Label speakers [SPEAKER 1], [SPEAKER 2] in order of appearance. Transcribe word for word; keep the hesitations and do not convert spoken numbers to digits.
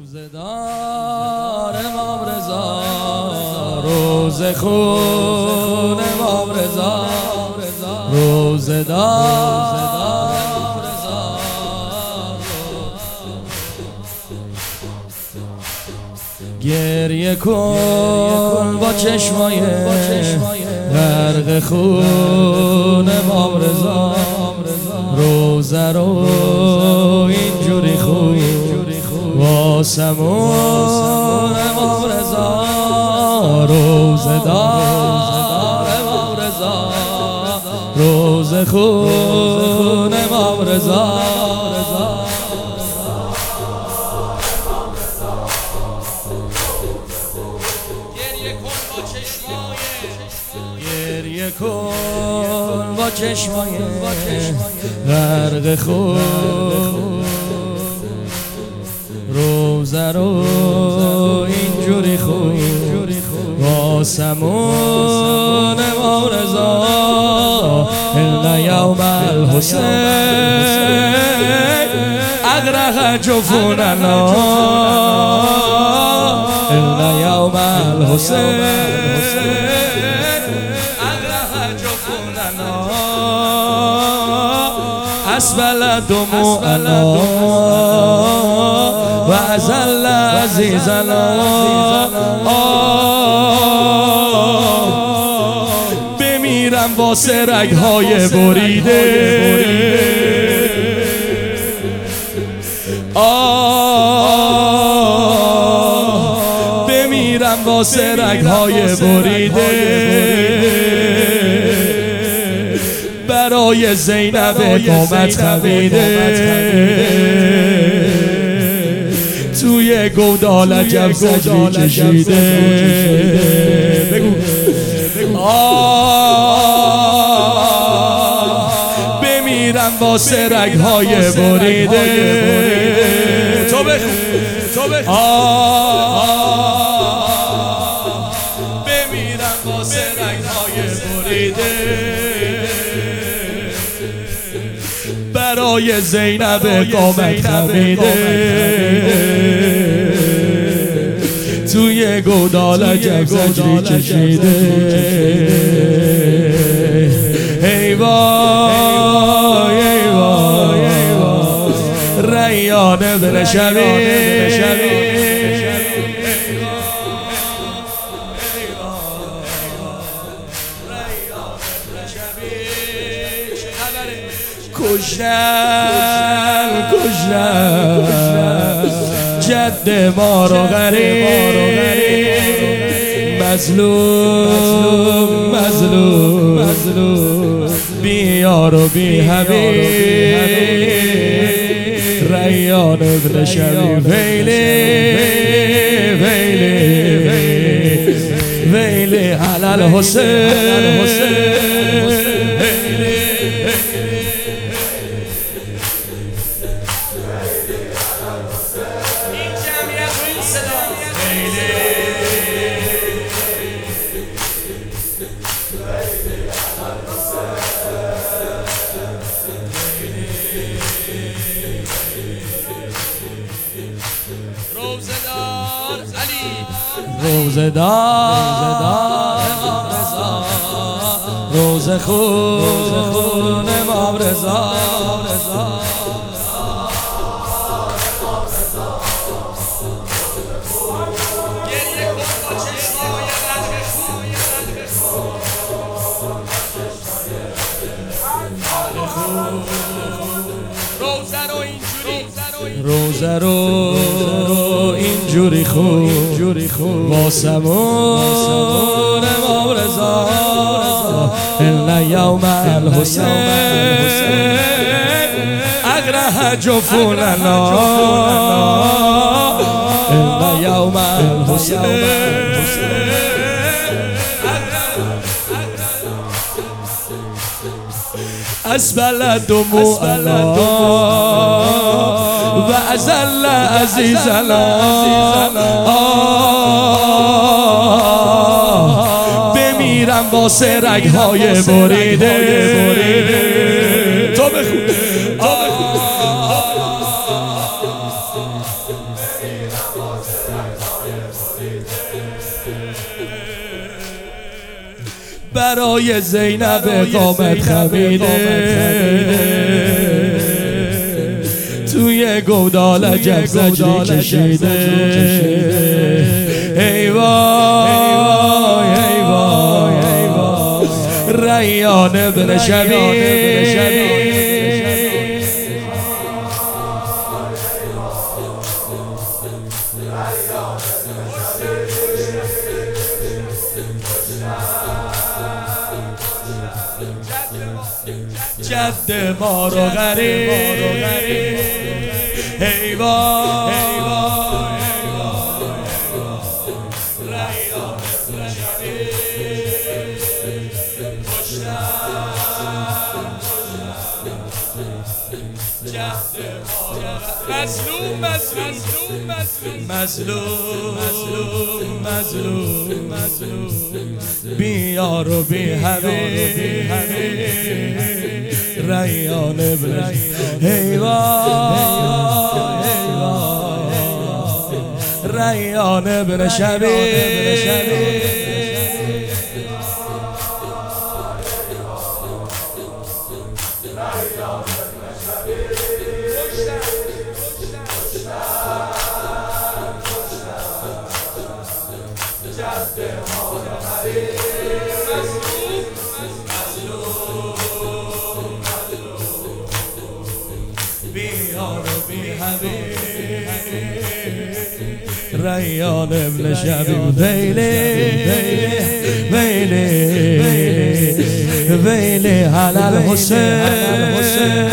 [SPEAKER 1] روزدار امام رضا، روز خون امام رضا، روزدار امام رضا. گریه کن با چشمای غرق خون امام رضا، روزه رو اینجوری خون واسمون امام رضا، روزدار امام رضا، روز خون امام رضا. گریه کن با چشمای غرق خون، روزه رو اینجوری خون واسمون امام رضا. إن یوم الحسین اغرق جفوننا، إن یوم الحسین اغرق جفوننا، اسبل دموعنا و ازل عزیزنا. بمیرم واسه رگهای بریده، بمیرم واسه رگهای بریده، برای زینب قامت خمیده، توی گودال عجب زجری کشیده. بگو بمیرم واسه رگهای بریده. تو بخون تو بخون بمیرم واسه رگهای بریده، برای زینب قامت خمیده، توی گودال عجب زجری کشیده. ای وای ای وای ای وای ریان ابن شبیب، کشتن کشتن جد ما رو غریب، مظلوم مظلوم بی یار و بی حبیب، ریان ابن شبیب. ویلی ویلی ویلی علی الحسین، روزدار امام رضا، روز خون امام رضا. روزه رو اینجوری خون واسمون امام رضا. إن یوم الحسین اغرق جفوننا، إن یوم الحسین اسبل دموعنا و ازل عزیزنا. بمیرم واسه رگهای بریده. تو بخون برای زینب قامت خمیده توی گودال جگ زجری کشیده ای وای ای وای ای وای ریان ابن شبیب جد ما رو غریب ای وای ای وای ریان ابن شبیب مظلوم مظلوم مظلوم مظلوم مظلوم مظلوم بیار و بی حبیب ریان ابن ای وای ریان ابن شبیب ریان ابن شبیب ویلی ویلی ویلی حلال حسین